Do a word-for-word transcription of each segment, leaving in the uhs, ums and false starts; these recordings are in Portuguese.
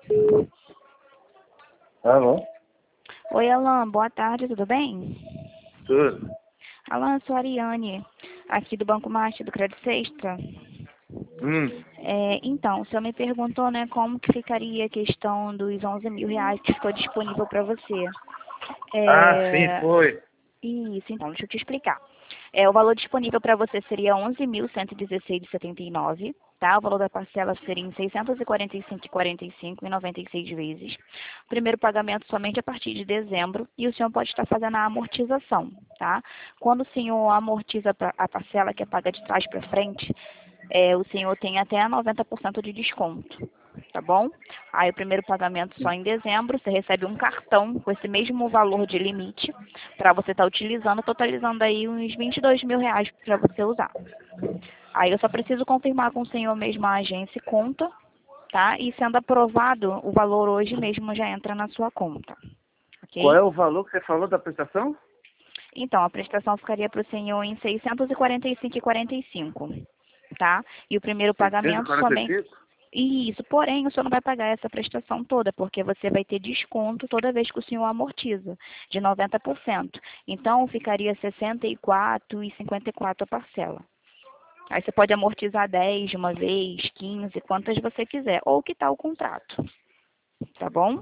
Alô? Oi, Alan, boa tarde, tudo bem? Tudo. Alan, eu sou a Ariane, aqui do Banco Master, do Crédito Sexta. Hum. É, então, o senhor me perguntou, né, como que ficaria a questão dos onze mil reais que ficou disponível para você. Ah, sim, É, foi. isso, então, deixa eu te explicar. É, o valor disponível para você seria onze mil cento e dezesseis vírgula setenta e nove, tá? O valor da parcela seria em seiscentos e quarenta e cinco vírgula quarenta e cinco em noventa e seis vezes. O primeiro pagamento somente a partir de dezembro e o senhor pode estar fazendo a amortização, tá? Quando o senhor amortiza pra- a parcela que é paga de trás para frente, é, o senhor tem até noventa por cento de desconto, tá bom? Aí o primeiro pagamento só em dezembro, você recebe um cartão com esse mesmo valor de limite para você estar utilizando, totalizando aí uns vinte e dois mil reais para você usar. Aí eu só preciso confirmar com o senhor mesmo a agência e conta, tá? E sendo aprovado, o valor hoje mesmo já entra na sua conta, Qual ok? é o valor que você falou da prestação? Então, a prestação ficaria para o senhor em seiscentos e quarenta e cinco vírgula quarenta e cinco, tá? E o primeiro pagamento somente... seiscentos e quarenta e cinco? Isso, porém, o senhor não vai pagar essa prestação toda, porque você vai ter desconto toda vez que o senhor amortiza, de noventa por cento. Então, ficaria sessenta e quatro reais e cinquenta e quatro centavos a parcela. Aí você pode amortizar dez de uma vez, quinze, quantas você quiser, ou quitar o contrato, tá bom?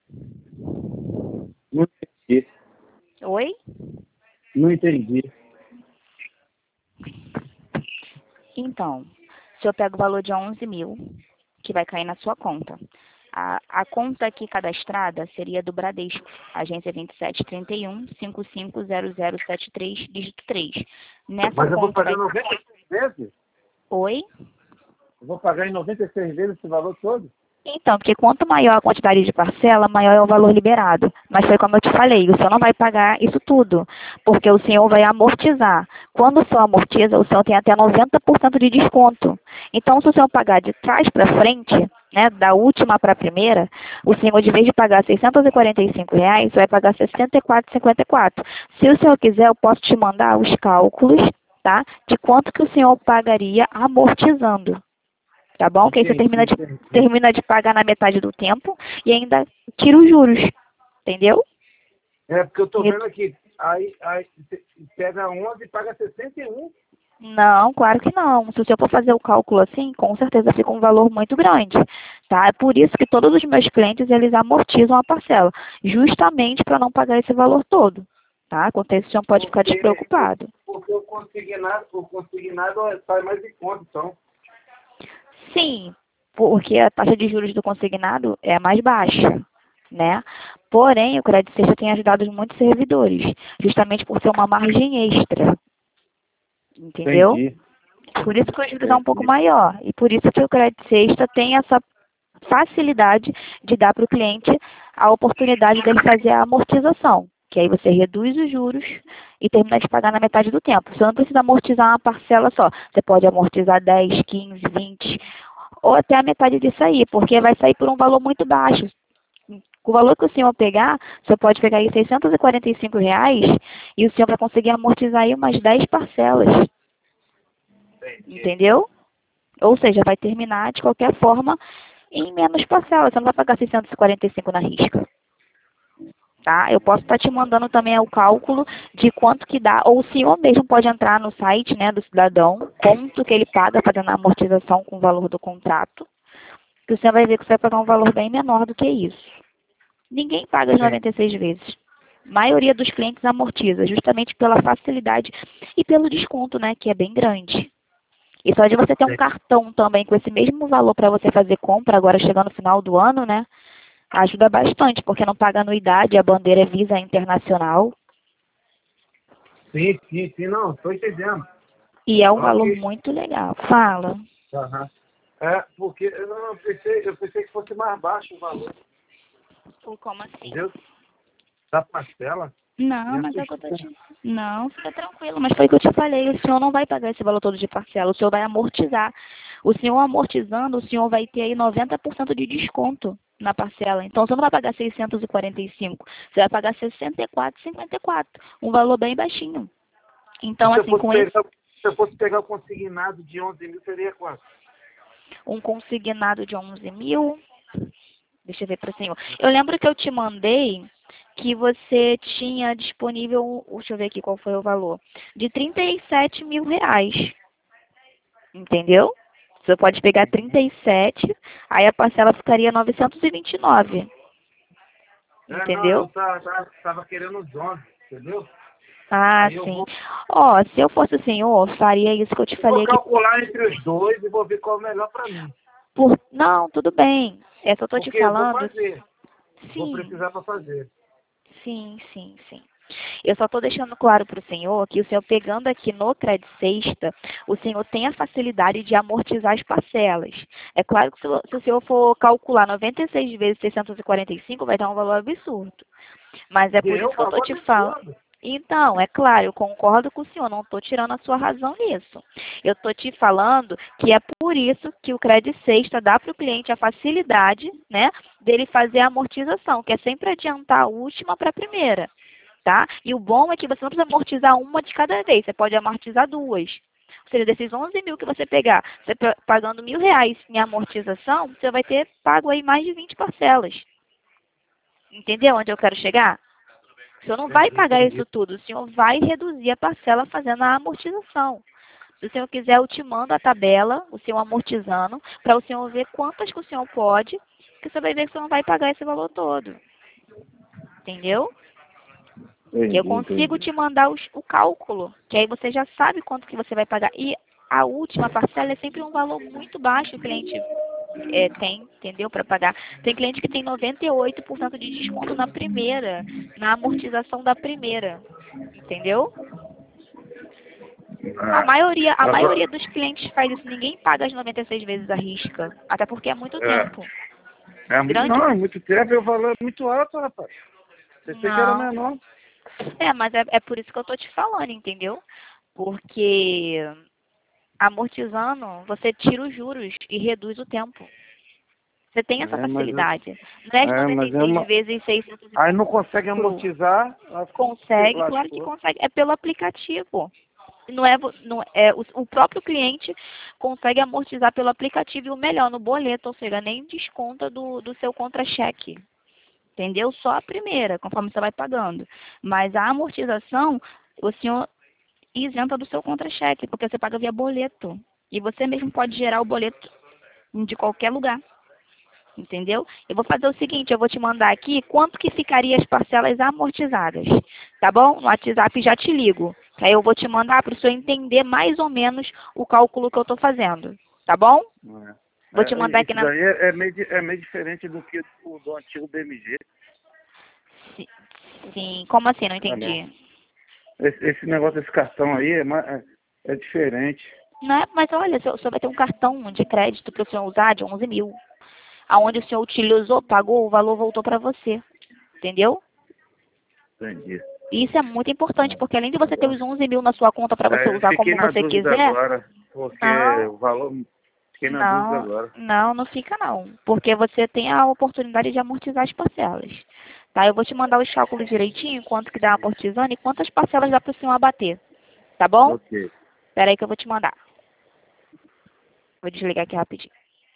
Não entendi. Oi? Não entendi. Então, o senhor pega o valor de onze mil, que vai cair na sua conta. A, a conta aqui cadastrada seria do Bradesco, agência vinte e sete trinta e um, cinquenta e cinco zero zero sete três, dígito três. Nessa Mas eu vou conta pagar vai... noventa e seis vezes? Oi? Eu vou pagar em noventa e seis vezes esse valor todo? Então, porque quanto maior a quantidade de parcela, maior é o valor liberado. Mas foi como eu te falei, o senhor não vai pagar isso tudo, porque o senhor vai amortizar. Quando o senhor amortiza, o senhor tem até noventa por cento de desconto. Então, se o senhor pagar de trás para frente, né, da última para a primeira, o senhor, de vez de pagar seiscentos e quarenta e cinco reais, vai pagar sessenta e quatro reais e cinquenta e quatro centavos. Se o senhor quiser, eu posso te mandar os cálculos, tá, de quanto que o senhor pagaria amortizando. Tá bom? Que aí você Entendi, termina de, entendi. termina de pagar na metade do tempo e ainda tira os juros. Entendeu? É, porque eu tô E- vendo aqui. Aí, aí você pega onze e paga sessenta e um. Não, claro que não. Se você for fazer o cálculo assim, com certeza fica um valor muito grande. Tá? É por isso que todos os meus clientes, eles amortizam a parcela. Justamente para não pagar esse valor todo. Tá? Quanto a isso, você não pode ficar Porque, despreocupado. porque o consignado, o consignado sai mais em conta, então. Sim, porque a taxa de juros do consignado é mais baixa, né? Porém, o Crédito Sexta tem ajudado muitos servidores, justamente por ser uma margem extra, entendeu? Entendi, Por isso que o juros é um pouco entendi. maior. E por isso que o Crédito Sexta tem essa facilidade de dar para o cliente a oportunidade dele fazer a amortização. Que aí você reduz os juros e termina de pagar na metade do tempo. Você não precisa amortizar uma parcela só. Você pode amortizar dez, quinze, vinte ou até a metade disso aí, porque vai sair por um valor muito baixo. Com o valor que o senhor pegar, você pode pegar aí seiscentos e quarenta e cinco reais e o senhor vai conseguir amortizar aí umas dez parcelas, Entendi. entendeu? Ou seja, vai terminar de qualquer forma em menos parcelas. Você não vai pagar seiscentos e quarenta e cinco na risca, tá? Eu posso estar te mandando também o cálculo de quanto que dá, ou o senhor mesmo pode entrar no site, né, do cidadão, quanto que ele paga fazendo a amortização com o valor do contrato, que o senhor vai ver que você vai pagar um valor bem menor do que isso. Ninguém paga as Entendi. noventa e seis vezes. A maioria dos clientes amortiza, justamente pela facilidade e pelo desconto, né, que é bem grande. E só de você ter um cartão também com esse mesmo valor para você fazer compra, agora chegando no final do ano, né, ajuda bastante, porque não paga anuidade, a bandeira é Visa Internacional. Sim, sim, sim, não, estou entendendo. E é um Só valor que. muito legal. Fala. Aham. É, porque eu não eu pensei, eu pensei que fosse mais baixo o valor, Ou como assim? entendeu? Da parcela. Não, Me mas é o que eu tô assustou. te... Não, fica tranquilo. Mas foi o que eu te falei. O senhor não vai pagar esse valor todo de parcela. O senhor vai amortizar. O senhor amortizando, o senhor vai ter aí noventa por cento de desconto na parcela. Então, você não vai pagar seiscentos e quarenta e cinco. Você vai pagar sessenta e quatro reais e cinquenta e quatro centavos. Um valor bem baixinho. E Então, se eu assim, fosse com esse, pegar, se eu fosse pegar o consignado de onze mil, seria quanto? um consignado de onze mil, Deixa eu ver para o senhor. Eu lembro que eu te mandei que você tinha disponível, deixa eu ver aqui qual foi o valor, de trinta e sete mil reais. Entendeu? Você pode pegar trinta e sete, aí a parcela ficaria novecentos e vinte e nove. É, Entendeu? não, eu tava, tava, tava querendo os onze, entendeu? Ah, Aí eu sim. vou, Ó, se eu fosse o senhor, faria isso que eu te eu vou falei aqui. calcular entre os dois e vou ver qual é o melhor para mim. Por... Não, tudo bem. É só eu tô te Porque eu vou falando. fazer, vou Sim, precisar para fazer. sim, sim, sim. Eu só estou deixando claro para o senhor que o senhor pegando aqui no Credit Sexta, o senhor tem a facilidade de amortizar as parcelas. É claro que se, o- se o senhor for calcular noventa e seis vezes seiscentos e quarenta e cinco, vai dar um valor absurdo. Mas é por Deu isso um que eu estou valor te falando. absurdo. Então, é claro, eu concordo com o senhor, não estou tirando a sua razão nisso. Eu estou te falando que é por isso que o Credit Sexta dá para o cliente a facilidade, né, dele fazer a amortização, que é sempre adiantar a última para a primeira. Tá? E o bom é que você não precisa amortizar uma de cada vez, você pode amortizar duas. Ou seja, desses onze mil que você pegar, você pa- pagando mil reais em amortização, você vai ter pago aí mais de vinte parcelas. Entendeu onde eu quero chegar? O senhor não vai Entendi, pagar isso entendi. tudo, o senhor vai reduzir a parcela fazendo a amortização. Se o senhor quiser, eu te mando a tabela, o senhor amortizando, para o senhor ver quantas que o senhor pode, que você vai ver que o senhor não vai pagar esse valor todo. Entendeu? Que eu Entendi, consigo entendi. te mandar os- o cálculo, que aí você já sabe quanto que você vai pagar. E a última parcela é sempre um valor muito baixo que o cliente é, tem, entendeu, para pagar. Tem cliente que tem noventa e oito por cento de desconto na primeira, na amortização da primeira, entendeu? A Ah, maioria, a maioria agora, dos clientes faz isso. Ninguém paga as noventa e seis vezes a risca, até porque é muito tempo. é, é muito, Grande, não, é muito tempo e o valor é muito alto, rapaz. Pensei que era não. menor. É, mas é, é por isso que eu tô te falando, entendeu? Porque amortizando, você tira os juros e reduz o tempo. Você tem essa É, mas, é, facilidade. Não é as é, noventa e mas é seis uma... vezes seiscentos e Aí não quarenta e consegue cinco. amortizar, lascou. Consegue, claro que lascou. consegue. É pelo aplicativo. Não é, vo- não é o, o próprio cliente consegue amortizar pelo aplicativo e o melhor no boleto, ou seja, nem desconta do, do seu contra-cheque. Entendeu? Só a primeira, conforme você vai pagando. Mas a amortização, o senhor isenta do seu contra-cheque, porque você paga via boleto. E você mesmo pode gerar o boleto de qualquer lugar. Entendeu? Eu vou fazer o seguinte, eu vou te mandar aqui quanto que ficaria as parcelas amortizadas. Tá bom? No WhatsApp já te ligo. Aí eu vou te mandar para o senhor entender mais ou menos o cálculo que eu estou fazendo. Tá bom? É. Vou te É, mandar aqui isso na... daí é, é meio, di- é meio diferente do que o do antigo B M G. Si- Sim, como assim? Não Ah, não. entendi. Esse, esse negócio desse cartão aí é, ma- é, é diferente. Não é, mas olha, o senhor o senhor vai ter um cartão de crédito para o senhor usar de onze mil. Aonde o senhor utilizou, pagou, o valor voltou para você. Entendeu? Entendi. E isso é muito importante, porque além de você ter os onze mil na sua conta para você É, eu usar fiquei como na você dúvida quiser, agora, porque não, o valor. Fiquei na dúvida não, agora. não, não fica não. Porque você tem a oportunidade de amortizar as parcelas. Tá? Eu vou te mandar os cálculos direitinho, quanto que dá amortizando e quantas parcelas dá para o senhor abater. Tá bom? Ok. Espera aí que eu vou te mandar. Vou desligar aqui rapidinho.